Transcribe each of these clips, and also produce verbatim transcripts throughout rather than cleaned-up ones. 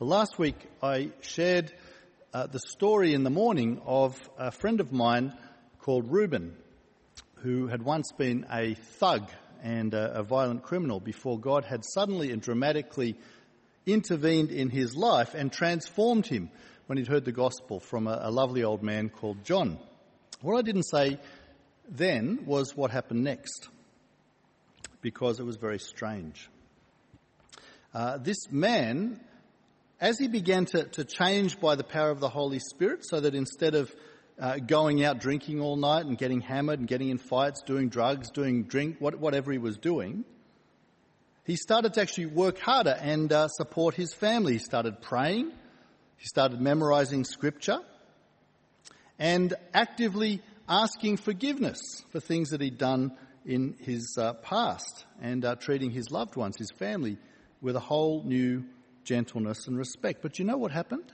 Well, last week I shared uh, the story in the morning of a friend of mine called Reuben, who had once been a thug and a, a violent criminal before God had suddenly and dramatically intervened in his life and transformed him when he'd heard the gospel from a, a lovely old man called John. What I didn't say then was what happened next, because it was very strange. Uh, this man, as he began to, to change by the power of the Holy Spirit, so that instead of uh, going out drinking all night and getting hammered and getting in fights, doing drugs, doing drink, what, whatever he was doing, he started to actually work harder and uh, support his family. He started praying, he started memorizing scripture, and actively asking forgiveness for things that he'd done in his uh, past, and uh, treating his loved ones, his family, with a whole new gentleness and respect. But you know what happened?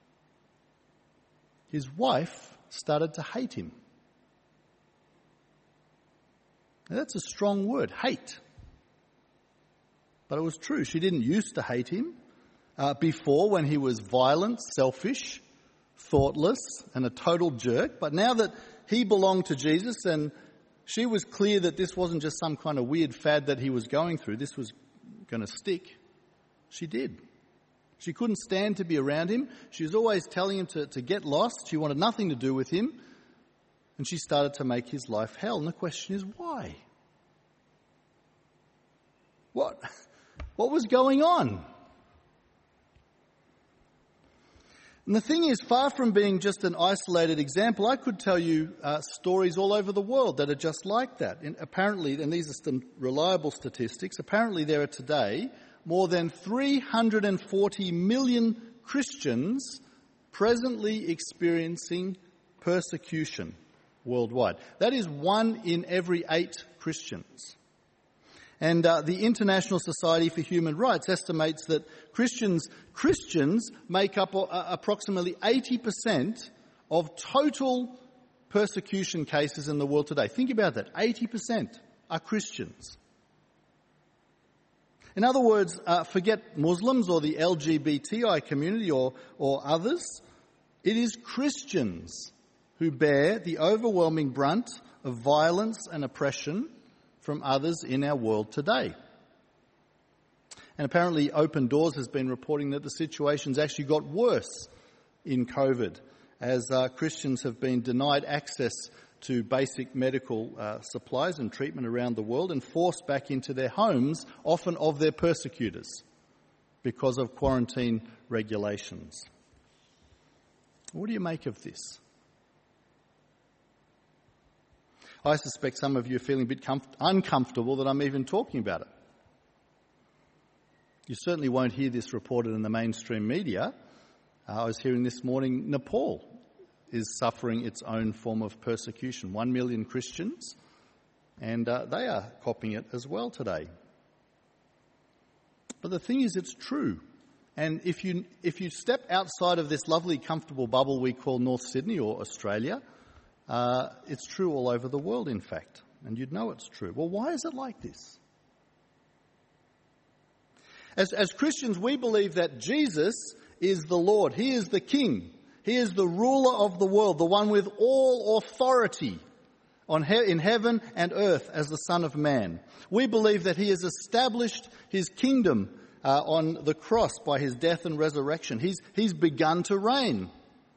His wife started to hate him. Now, that's a strong word, hate. But it was true. She didn't used to hate him uh, before, when he was violent, selfish, thoughtless, and a total jerk. But now that he belonged to Jesus, and she was clear that this wasn't just some kind of weird fad that he was going through, this was going to stick, she did. She couldn't stand to be around him. She was always telling him to, to get lost. She wanted nothing to do with him. And she started to make his life hell. And the question is, why? What? What was going on? And the thing is, far from being just an isolated example, I could tell you uh, stories all over the world that are just like that. And apparently, and these are some reliable statistics, apparently there are today more than three hundred forty million Christians presently experiencing persecution worldwide. That is one in every eight Christians. And uh, the International Society for Human Rights estimates that Christians Christians make up uh, approximately eighty percent of total persecution cases in the world today. Think about that. eighty percent are Christians. In other words, uh, forget Muslims or the L G B T I community or, or others. It is Christians who bear the overwhelming brunt of violence and oppression from others in our world today. And apparently Open Doors has been reporting that the situation's actually got worse in COVID, as uh, Christians have been denied access to basic medical uh, supplies and treatment around the world and forced back into their homes, often of their persecutors, because of quarantine regulations. What do you make of this? I suspect some of you are feeling a bit comf- uncomfortable that I'm even talking about it. You certainly won't hear this reported in the mainstream media. Uh, I was hearing this morning Nepal is suffering its own form of persecution. One million Christians, and uh, they are copying it as well today. But the thing is, it's true. And if you if you step outside of this lovely, comfortable bubble we call North Sydney or Australia, uh, it's true all over the world, in fact. And you'd know it's true. Well, why is it like this? As, as Christians, we believe that Jesus is the Lord. He is the King. He is the ruler of the world, the one with all authority on he- in heaven and earth as the Son of Man. We believe that he has established his kingdom uh, on the cross by his death and resurrection. He's, he's begun to reign.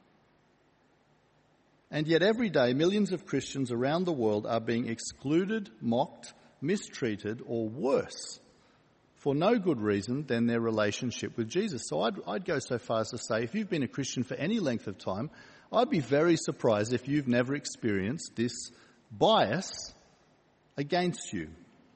And yet every day, millions of Christians around the world are being excluded, mocked, mistreated, or worse, for no good reason than their relationship with Jesus. So I'd, I'd go so far as to say, if you've been a Christian for any length of time, I'd be very surprised if you've never experienced this bias against you.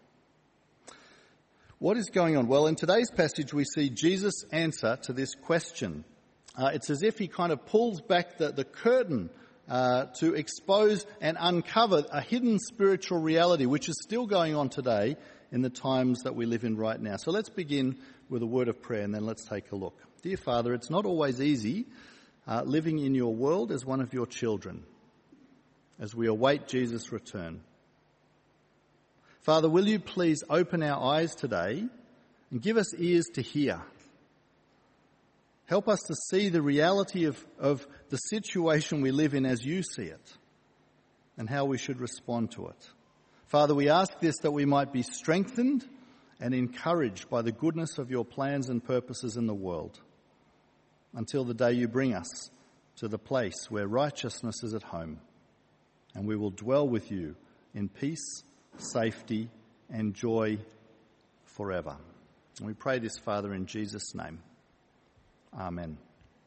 What is going on? Well, in today's passage, we see Jesus' answer to this question. Uh, it's as if he kind of pulls back the, the curtain uh, to expose and uncover a hidden spiritual reality, which is still going on today in the times that we live in right now. So let's begin with a word of prayer, and then let's take a look. Dear Father, it's not always easy uh, living in your world as one of your children as we await Jesus' return. Father, will you please open our eyes today and give us ears to hear? Help us to see the reality of, of the situation we live in as you see it and how we should respond to it. Father, we ask this that we might be strengthened and encouraged by the goodness of your plans and purposes in the world until the day you bring us to the place where righteousness is at home and we will dwell with you in peace, safety and joy forever. And we pray this, Father, in Jesus' name. Amen.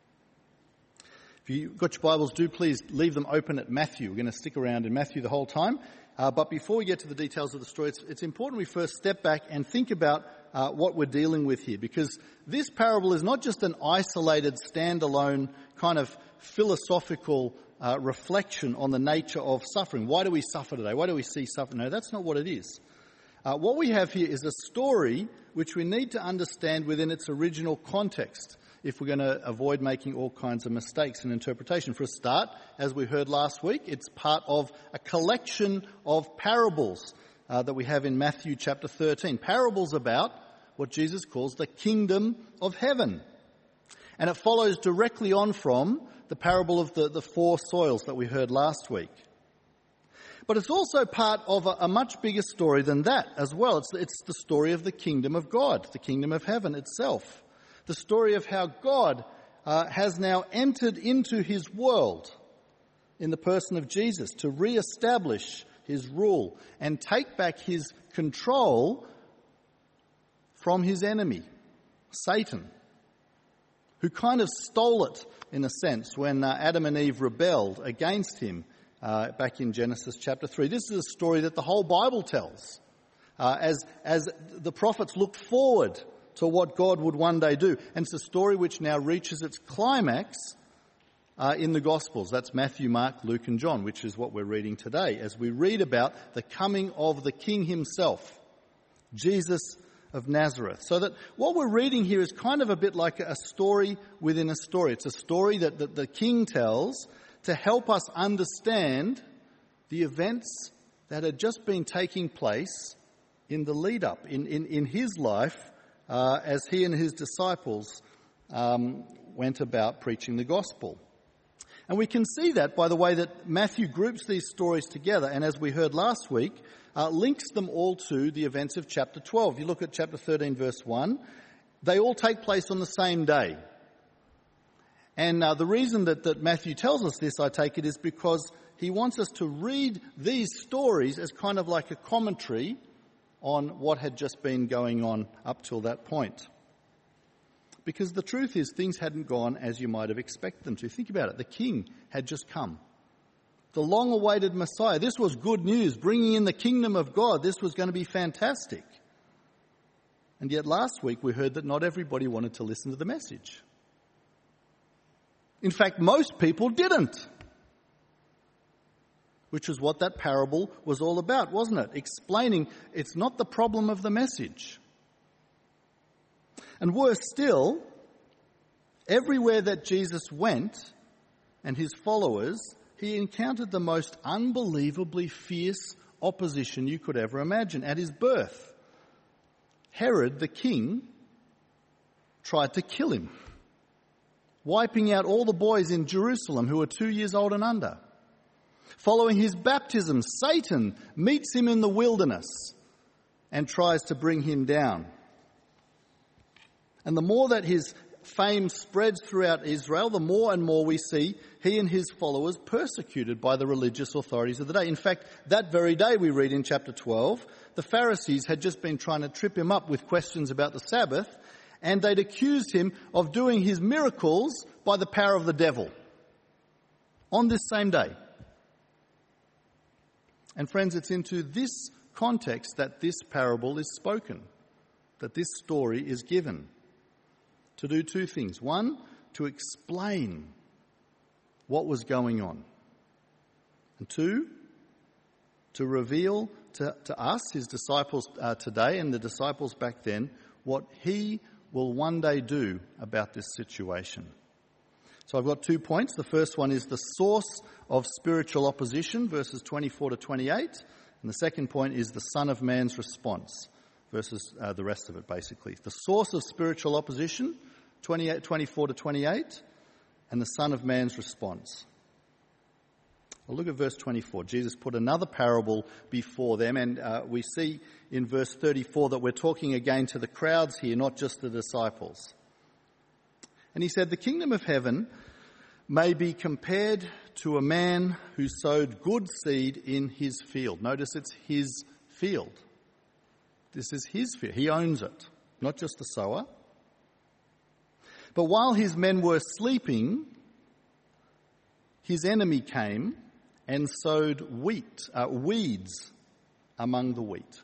If you've got your Bibles, do please leave them open at Matthew. We're going to stick around in Matthew the whole time. Uh, but before we get to the details of the story, it's, it's important we first step back and think about uh, what we're dealing with here. Because this parable is not just an isolated, standalone kind of philosophical uh, reflection on the nature of suffering. Why do we suffer today? Why do we see suffering? No, that's not what it is. Uh, what we have here is a story which we need to understand within its original context if we're going to avoid making all kinds of mistakes in interpretation. For a start, as we heard last week, it's part of a collection of parables uh, that we have in Matthew chapter thirteen. Parables about what Jesus calls the kingdom of heaven. And it follows directly on from the parable of the, the four soils that we heard last week. But it's also part of a, a much bigger story than that as well. It's, it's the story of the kingdom of God, the kingdom of heaven itself. The story of how God uh, has now entered into his world in the person of Jesus to re-establish his rule and take back his control from his enemy, Satan, who kind of stole it in a sense when uh, Adam and Eve rebelled against him uh, back in Genesis chapter three. This is a story that the whole Bible tells uh, as, as the prophets look forward to what God would one day do. And it's a story which now reaches its climax uh, in the Gospels. That's Matthew, Mark, Luke and John, which is what we're reading today as we read about the coming of the King himself, Jesus of Nazareth. So that what we're reading here is kind of a bit like a story within a story. It's a story that, that the King tells to help us understand the events that had just been taking place in the lead up, in, in, in his life, Uh, as he and his disciples um, went about preaching the gospel. And we can see that by the way that Matthew groups these stories together and, as we heard last week, uh, links them all to the events of chapter twelve. If you look at chapter thirteen verse one, they all take place on the same day. And uh, the reason that, that Matthew tells us this, I take it, is because he wants us to read these stories as kind of like a commentary on what had just been going on up till that point. Because the truth is, things hadn't gone as you might have expected them to. Think about it. The King had just come. The long-awaited Messiah. This was good news, bringing in the kingdom of God. This was going to be fantastic. And yet last week we heard that not everybody wanted to listen to the message. In fact, most people didn't. Which is what that parable was all about, wasn't it? Explaining it's not the problem of the message. And worse still, everywhere that Jesus went and his followers, he encountered the most unbelievably fierce opposition you could ever imagine. At his birth, Herod the king tried to kill him, wiping out all the boys in Jerusalem who were two years old and under. Following his baptism, Satan meets him in the wilderness and tries to bring him down. And the more that his fame spreads throughout Israel, the more and more we see he and his followers persecuted by the religious authorities of the day. In fact, that very day we read in chapter twelve, the Pharisees had just been trying to trip him up with questions about the Sabbath, and they'd accused him of doing his miracles by the power of the devil on this same day. And friends, it's into this context that this parable is spoken, that this story is given, to do two things. One, to explain what was going on. And two, to reveal to, to us, his disciples uh, today and the disciples back then, what he will one day do about this situation. So I've got two points. The first one is the source of spiritual opposition, verses twenty-four to twenty-eight. And the second point is the Son of Man's response, versus uh, the rest of it, basically. The source of spiritual opposition, twenty-eight, twenty-four to twenty-eight, and the Son of Man's response. Well, look at verse twenty-four. Jesus put another parable before them, and uh, we see in verse thirty-four that we're talking again to the crowds here, not just the disciples. And he said, "The kingdom of heaven may be compared to a man who sowed good seed in his field." Notice it's his field. This is his field. He owns it, not just the sower. "But while his men were sleeping, his enemy came and sowed wheat, uh, weeds among the wheat,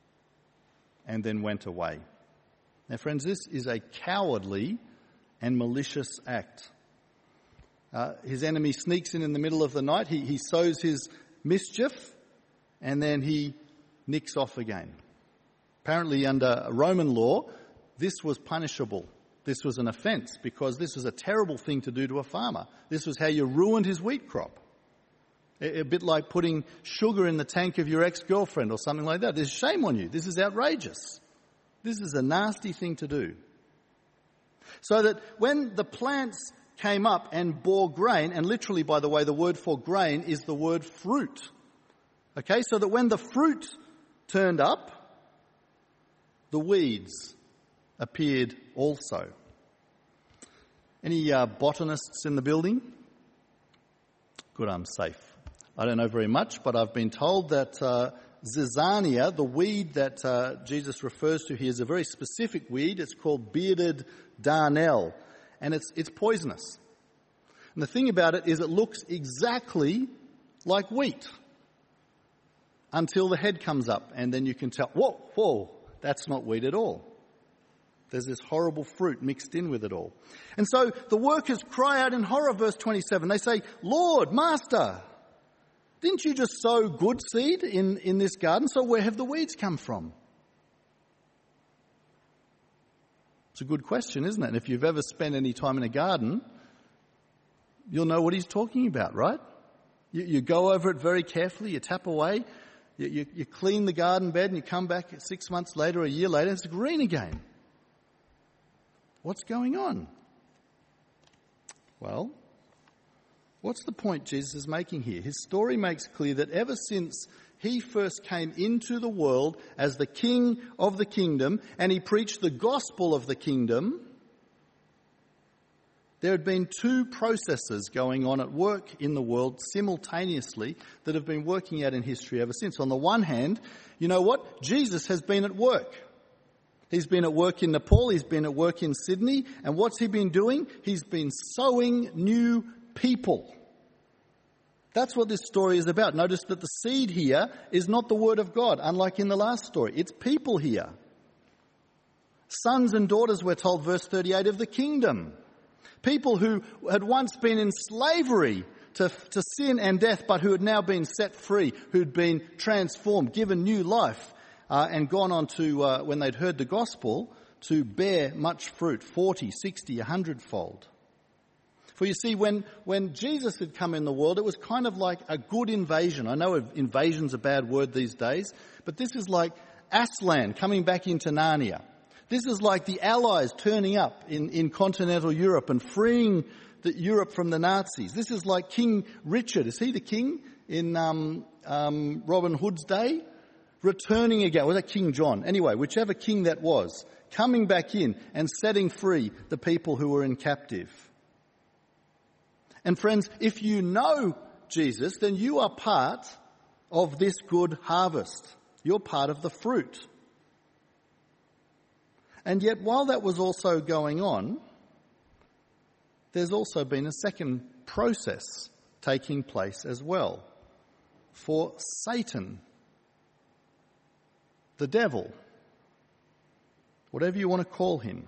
and then went away." Now, friends, this is a cowardly and malicious act. Uh, his enemy sneaks in in the middle of the night. He, he sows his mischief, and then he nicks off again. Apparently, under Roman law, this was punishable. This was an offence, because this was a terrible thing to do to a farmer. This was how you ruined his wheat crop. A, a bit like putting sugar in the tank of your ex-girlfriend or something like that. There's shame on you. This is outrageous. This is a nasty thing to do. So that when the plants came up and bore grain, and literally, by the way, the word for grain is the word fruit. Okay, so that when the fruit turned up, the weeds appeared also. Any uh, botanists in the building? Good, I'm safe. I don't know very much, but I've been told that uh, zizania, the weed that uh, Jesus refers to here, is a very specific weed. It's called bearded darnel, and it's it's poisonous. And the thing about it is it looks exactly like wheat until the head comes up, and then you can tell, whoa, whoa, that's not wheat at all. There's this horrible fruit mixed in with it all. And so the workers cry out in horror, verse twenty-seven. They say, "Lord, Master, didn't you just sow good seed in, in this garden? So where have the weeds come from?" It's a good question, isn't it? And if you've ever spent any time in a garden, you'll know what he's talking about, right? You, you go over it very carefully, you tap away, you, you, you clean the garden bed, and you come back six months later, a year later, it's green again. What's going on? Well, what's the point Jesus is making here? His story makes clear that ever since he first came into the world as the king of the kingdom and he preached the gospel of the kingdom, there had been two processes going on at work in the world simultaneously that have been working out in history ever since. On the one hand, you know what? Jesus has been at work. He's been at work in Nepal, he's been at work in Sydney, and what's he been doing? He's been sowing new people. That's what this story is about. Notice that the seed here is not the word of God, unlike in the last story. It's people here. Sons and daughters, we're told, verse thirty-eight, of the kingdom. People who had once been in slavery to, to sin and death, but who had now been set free, who'd been transformed, given new life, uh, and gone on to, uh, when they'd heard the gospel, to bear much fruit, forty, sixty, a hundredfold. For you see, when, when Jesus had come in the world, it was kind of like a good invasion. I know invasion's a bad word these days, but this is like Aslan coming back into Narnia. This is like the Allies turning up in, in continental Europe and freeing the, Europe from the Nazis. This is like King Richard. Is he the king in um, um, Robin Hood's day? Returning again. Was that King John? Anyway, whichever king that was, coming back in and setting free the people who were in captive. And friends, if you know Jesus, then you are part of this good harvest. You're part of the fruit. And yet, while that was also going on, there's also been a second process taking place as well. For Satan, the devil, whatever you want to call him,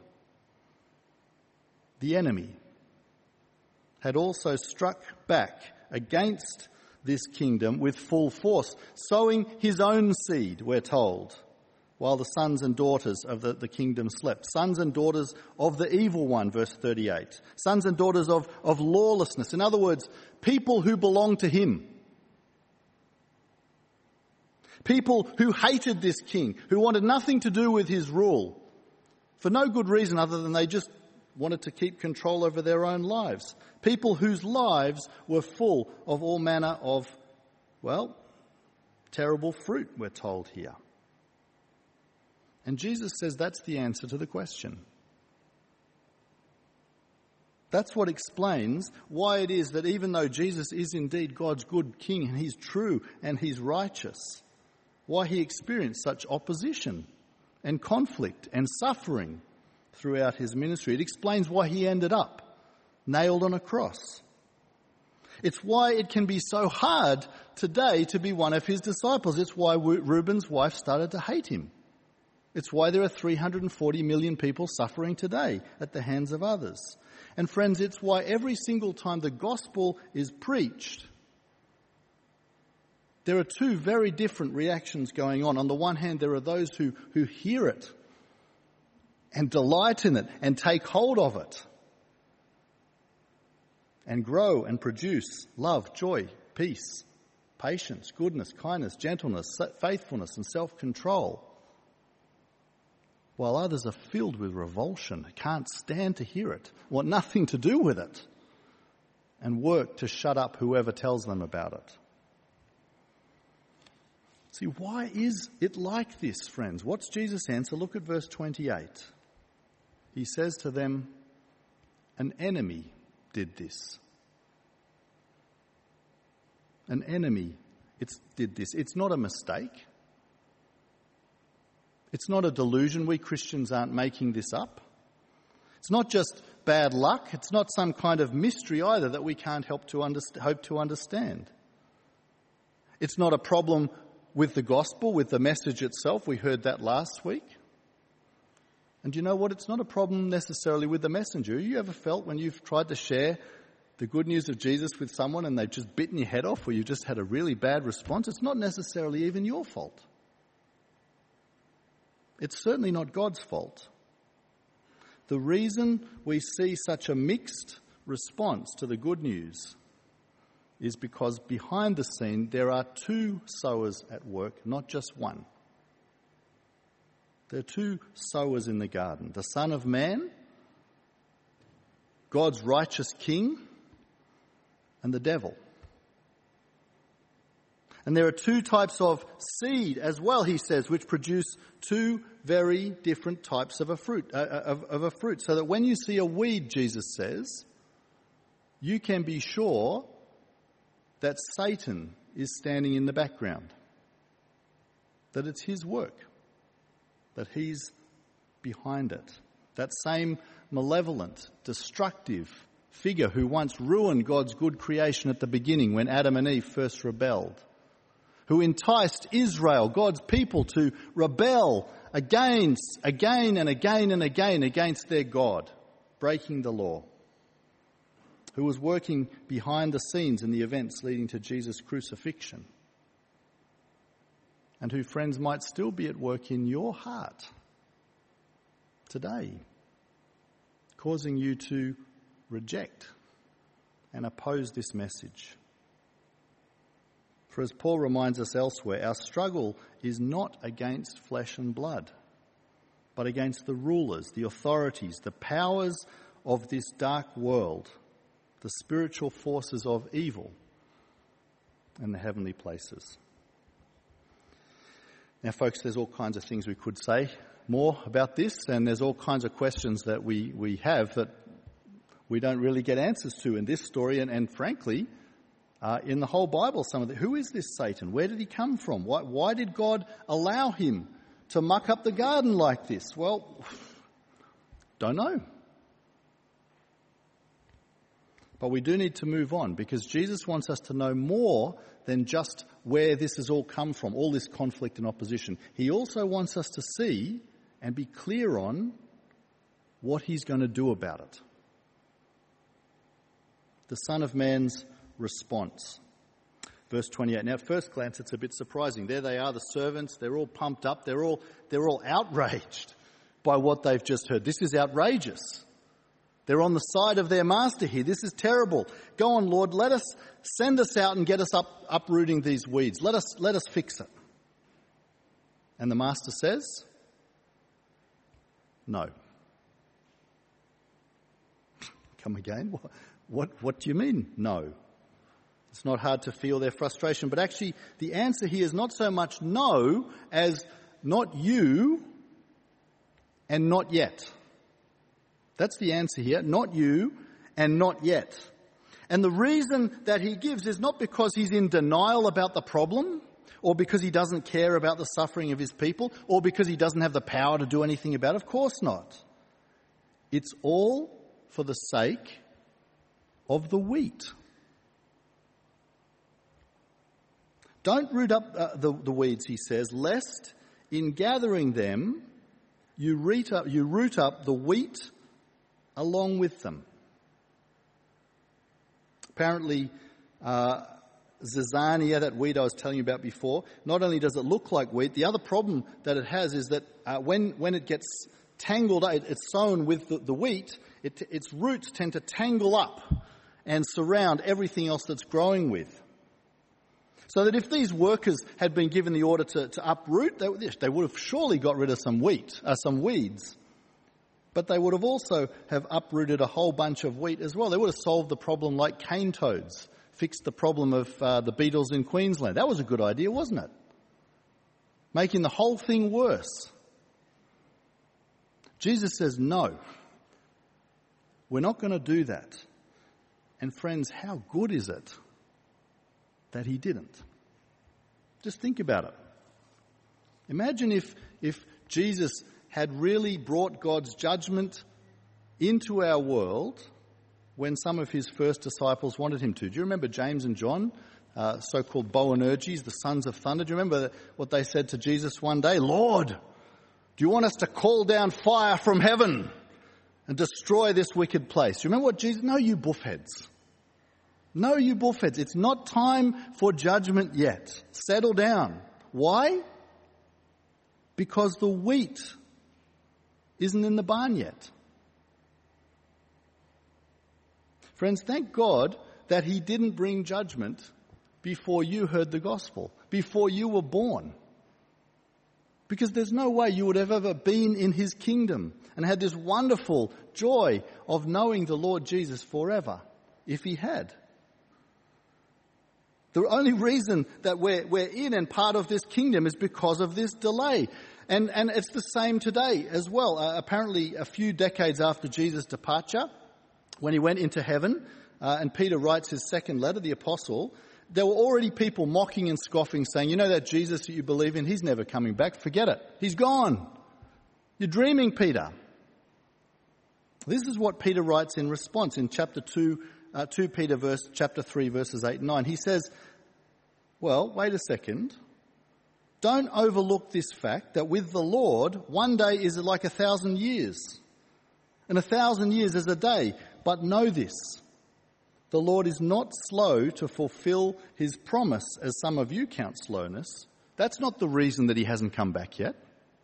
the enemy, had also struck back against this kingdom with full force, sowing his own seed, we're told, while the sons and daughters of the, the kingdom slept. Sons and daughters of the evil one, verse thirty-eight. Sons and daughters of, of lawlessness. In other words, people who belong to him. People who hated this king, who wanted nothing to do with his rule, for no good reason other than they just wanted to keep control over their own lives. People whose lives were full of all manner of, well, terrible fruit, we're told here. And Jesus says that's the answer to the question. That's what explains why it is that even though Jesus is indeed God's good king and he's true and he's righteous, why he experienced such opposition and conflict and suffering throughout his ministry. It explains why he ended up nailed on a cross. It's why it can be so hard today to be one of his disciples. It's why Reuben's wife started to hate him. It's why there are three hundred forty million people suffering today at the hands of others. And friends, it's why every single time the gospel is preached, there are two very different reactions going on. On the one hand, there are those who, who hear it and delight in it and take hold of it and grow and produce love, joy, peace, patience, goodness, kindness, gentleness, faithfulness and self-control. While others are filled with revulsion, can't stand to hear it, want nothing to do with it, and work to shut up whoever tells them about it. See, why is it like this, friends? What's Jesus' answer? Look at verse twenty-eight. He says to them, an enemy did this. An enemy it's, did this. It's not a mistake. It's not a delusion. We Christians aren't making this up. It's not just bad luck. It's not some kind of mystery either that we can't help to underst- hope to understand. It's not a problem with the gospel, with the message itself. We heard that last week. And you know what? It's not a problem necessarily with the messenger. You ever felt when you've tried to share the good news of Jesus with someone and they've just bitten your head off or you just had a really bad response? It's not necessarily even your fault. It's certainly not God's fault. The reason we see such a mixed response to the good news is because behind the scene there are two sowers at work, not just one. There are two sowers in the garden. The Son of Man, God's righteous King, and the devil. And there are two types of seed as well, he says, which produce two very different types of a fruit, uh, of, of a fruit. So that when you see a weed, Jesus says, you can be sure that Satan is standing in the background. That it's his work. That he's behind it. That same malevolent, destructive figure who once ruined God's good creation at the beginning when Adam and Eve first rebelled. Who enticed Israel, God's people, to rebel against, again and again and again against their God, breaking the law. Who was working behind the scenes in the events leading to Jesus' crucifixion. And who, friends, might still be at work in your heart today, causing you to reject and oppose this message. For as Paul reminds us elsewhere, our struggle is not against flesh and blood, but against the rulers, the authorities, the powers of this dark world, the spiritual forces of evil in the heavenly places. Now, folks, there's all kinds of things we could say more about this, and there's all kinds of questions that we, we have that we don't really get answers to in this story, and, and frankly, Uh, in the whole Bible, some of the, who is this Satan? Where did he come from? Why, why did God allow him to muck up the garden like this? Well, don't know. But we do need to move on because Jesus wants us to know more than just where this has all come from, all this conflict and opposition. He also wants us to see and be clear on what he's going to do about it. The Son of Man's response. Verse twenty-eight. Now, at first glance, it's a bit surprising. There they are, the servants. They're all pumped up. They're all, they're all outraged by what they've just heard. This is outrageous. They're on the side of their master here. This is terrible. Go on, Lord. Let us send us out and get us up, uprooting these weeds. Let us, let us fix it. And the master says, no. Come again? What, what, what do you mean, no? It's not hard to feel their frustration, but actually the answer here is not so much no as not you and not yet. That's the answer here, not you and not yet. And the reason that he gives is not because he's in denial about the problem, or because he doesn't care about the suffering of his people, or because he doesn't have the power to do anything about it. Of course not. It's all for the sake of the wheat. Don't root up uh, the, the weeds, he says, lest in gathering them you root up, you root up the wheat along with them. Apparently, uh, zizania, that wheat I was telling you about before, not only does it look like wheat, the other problem that it has is that uh, when, when it gets tangled, it, it's sown with the, the wheat, it, its roots tend to tangle up and surround everything else that's growing with. So that if these workers had been given the order to, to uproot, they, they would have surely got rid of some wheat, uh, some weeds. But they would have also have uprooted a whole bunch of wheat as well. They would have solved the problem like cane toads, fixed the problem of uh, the beetles in Queensland. That was a good idea, wasn't it? Making the whole thing worse. Jesus says, no, we're not going to do that. And friends, how good is it that he didn't? Just think about it. Imagine if, if Jesus had really brought God's judgment into our world when some of his first disciples wanted him to. Do you remember James and John, uh, so-called Boanerges, the sons of thunder? Do you remember what they said to Jesus one day? Lord, do you want us to call down fire from heaven and destroy this wicked place? Do you remember what Jesus... No, you buffheads. No, you buffheads. It's not time for judgment yet. Settle down. Why? Because the wheat isn't in the barn yet. Friends, thank God that he didn't bring judgment before you heard the gospel, before you were born. Because there's no way you would have ever been in his kingdom and had this wonderful joy of knowing the Lord Jesus forever if he had. The only reason that we're, we're in and part of this kingdom is because of this delay. And, and it's the same today as well. Uh, apparently, a few decades after Jesus' departure, when he went into heaven, uh, and Peter writes his second letter, the apostle, there were already people mocking and scoffing, saying, you know that Jesus that you believe in, he's never coming back. Forget it. He's gone. You're dreaming, Peter. This is what Peter writes in response in chapter two, uh, two Peter verse, chapter three, verses eight and nine. He says, well, wait a second. Don't overlook this fact that with the Lord, one day is like a thousand years, and a thousand years is a day. But know this, the Lord is not slow to fulfill his promise, as some of you count slowness. That's not the reason that he hasn't come back yet.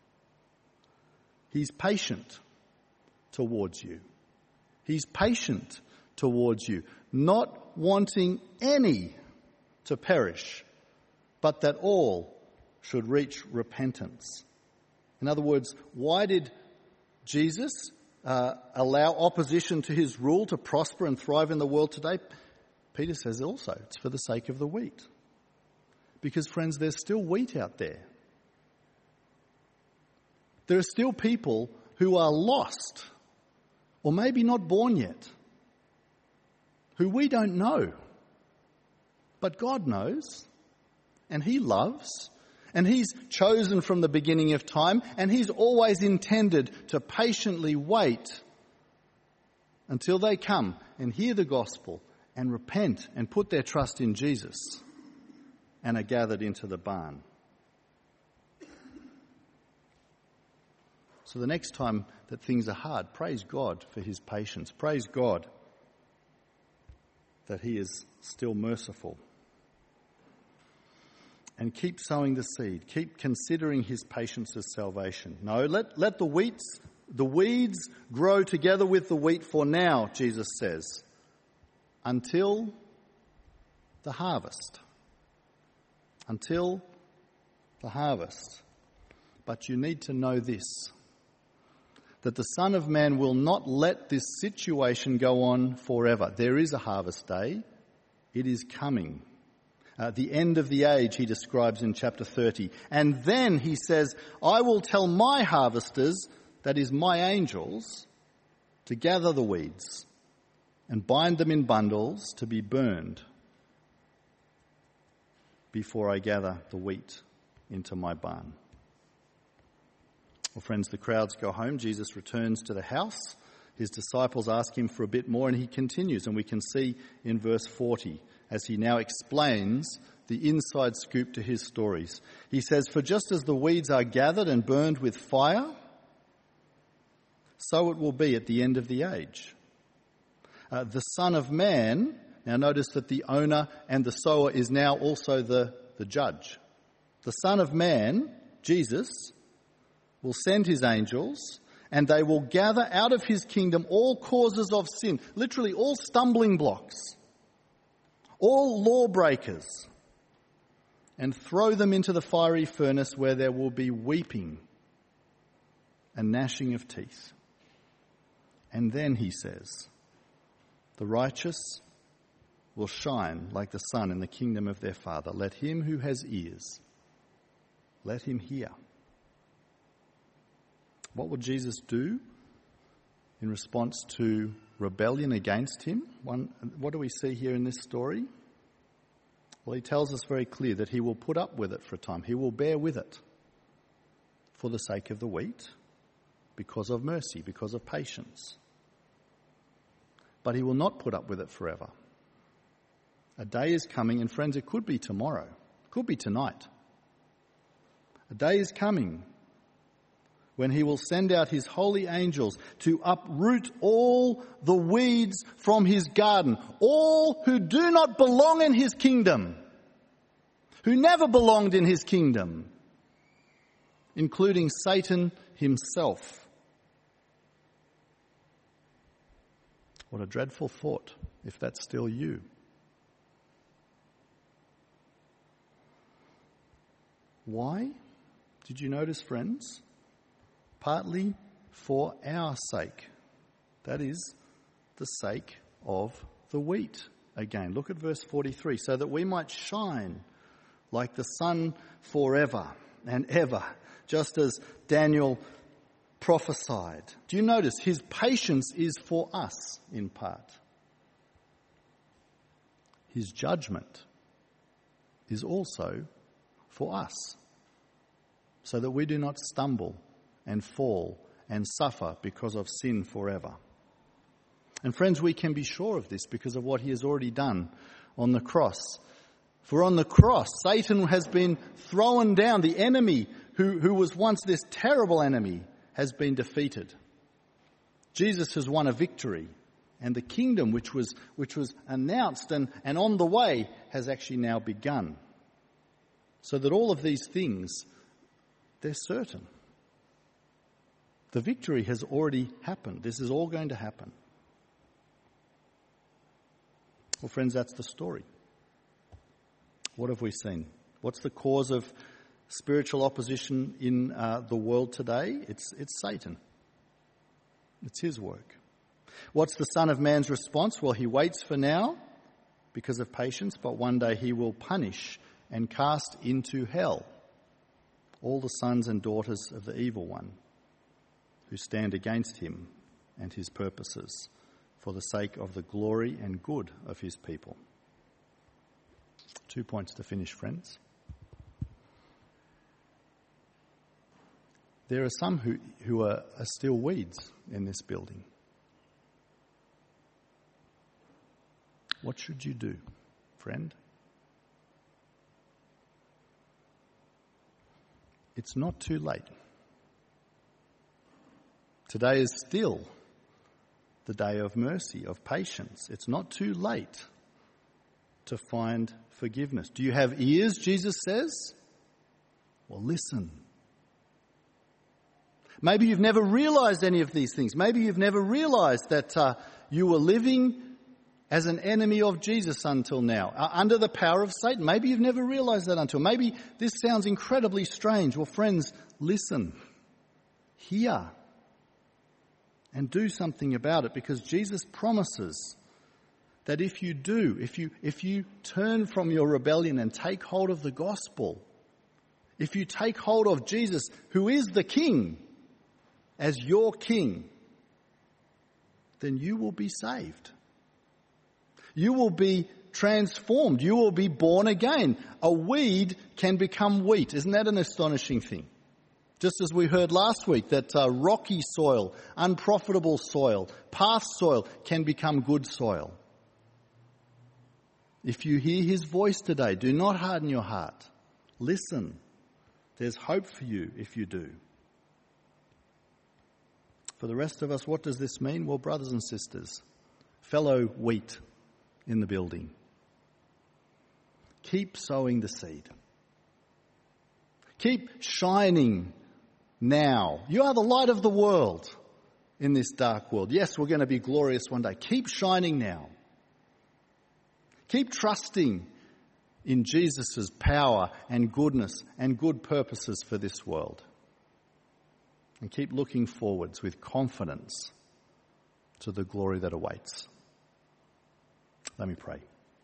He's patient towards you. He's patient towards you, not wanting any to perish, but that all should reach repentance. In other words, why did Jesus uh, allow opposition to his rule to prosper and thrive in the world today? Peter says also, it's for the sake of the wheat. Because, friends, there's still wheat out there. There are still people who are lost, or maybe not born yet, who we don't know. But God knows, and he loves, and he's chosen from the beginning of time, and he's always intended to patiently wait until they come and hear the gospel and repent and put their trust in Jesus and are gathered into the barn. So the next time that things are hard, praise God for his patience. Praise God that he is still merciful. And keep sowing the seed. Keep considering his patience as salvation. No, let, let the wheats, the weeds grow together with the wheat for now, Jesus says, until the harvest. Until the harvest. But you need to know this, that the Son of Man will not let this situation go on forever. There is a harvest day. It is coming. Uh, the end of the age, he describes in chapter thirty. And then he says, I will tell my harvesters, that is my angels, to gather the weeds and bind them in bundles to be burned before I gather the wheat into my barn. Well, friends, the crowds go home. Jesus returns to the house. His disciples ask him for a bit more, and he continues. And we can see in verse forty, as he now explains the inside scoop to his stories. He says, for just as the weeds are gathered and burned with fire, so it will be at the end of the age. Uh, the Son of Man, now notice that the owner and the sower is now also the, the judge. The Son of Man, Jesus, will send his angels, and they will gather out of his kingdom all causes of sin, literally all stumbling blocks, all lawbreakers, and throw them into the fiery furnace where there will be weeping and gnashing of teeth. And then, he says, the righteous will shine like the sun in the kingdom of their Father. Let him who has ears, let him hear. What would Jesus do in response to rebellion against him? One, what do we see here in this story? Well, he tells us very clear that he will put up with it for a time. He will bear with it for the sake of the wheat, because of mercy, because of patience. But he will not put up with it forever. A day is coming, and friends, it could be tomorrow. It could be tonight. A day is coming when he will send out his holy angels to uproot all the weeds from his garden, all who do not belong in his kingdom, who never belonged in his kingdom, including Satan himself. What a dreadful thought, if that's still you. Why? Did you notice, friends? Partly for our sake. That is, the sake of the wheat. Again, look at verse forty-three. So that we might shine like the sun forever and ever, just as Daniel prophesied. Do you notice his patience is for us in part? His judgment is also for us, so that we do not stumble and fall and suffer because of sin forever. And friends, we can be sure of this because of what he has already done on the cross. For on the cross, Satan has been thrown down. The enemy, who, who was once this terrible enemy, has been defeated. Jesus has won a victory, and the kingdom which was which was announced and, and on the way has actually now begun. So that all of these things, they're certain. The victory has already happened. This is all going to happen. Well, friends, that's the story. What have we seen? What's the cause of spiritual opposition in uh, the world today? It's, it's Satan. It's his work. What's the Son of Man's response? Well, he waits for now because of patience, but one day he will punish and cast into hell all the sons and daughters of the evil one who stand against him and his purposes for the sake of the glory and good of his people. Two points to finish, friends. There are some who, who are, are still weeds in this building. What should you do, friend? It's not too late. Today is still the day of mercy, of patience. It's not too late to find forgiveness. Do you have ears, Jesus says? Well, listen. Maybe you've never realized any of these things. Maybe you've never realized that uh, you were living as an enemy of Jesus until now, uh, under the power of Satan. Maybe you've never realized that until. Maybe this sounds incredibly strange. Well, friends, listen. Hear. and do something about it, because Jesus promises that if you do, if you, if you turn from your rebellion and take hold of the gospel, if you take hold of Jesus, who is the King, as your King, then you will be saved. You will be transformed. You will be born again. A weed can become wheat. Isn't that an astonishing thing? Just as we heard last week, that uh, rocky soil, unprofitable soil, path soil can become good soil. If you hear his voice today, do not harden your heart. Listen. There's hope for you if you do. For the rest of us, what does this mean? Well, brothers and sisters, fellow wheat in the building, keep sowing the seed. Keep shining now. You are the light of the world in this dark world. Yes, we're going to be glorious one day. Keep shining now. Keep trusting in Jesus' power and goodness and good purposes for this world. And keep looking forwards with confidence to the glory that awaits. Let me pray.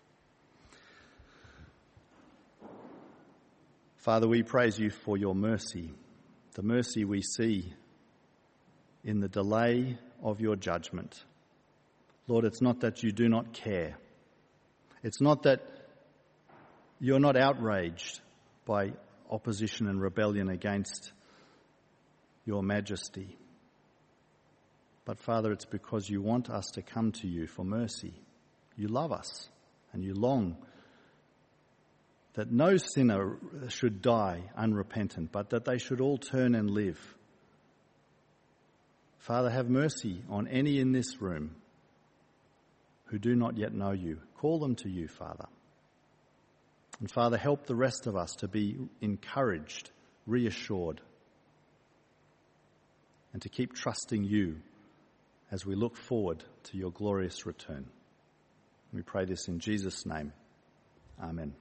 Father, we praise you for your mercy, the mercy we see in the delay of your judgment. Lord, it's not that you do not care. It's not that you're not outraged by opposition and rebellion against your majesty. But Father, it's because you want us to come to you for mercy. You love us and you long that no sinner should die unrepentant, but that they should all turn and live. Father, have mercy on any in this room who do not yet know you. Call them to you, Father. And Father, help the rest of us to be encouraged, reassured, and to keep trusting you as we look forward to your glorious return. We pray this in Jesus' name. Amen.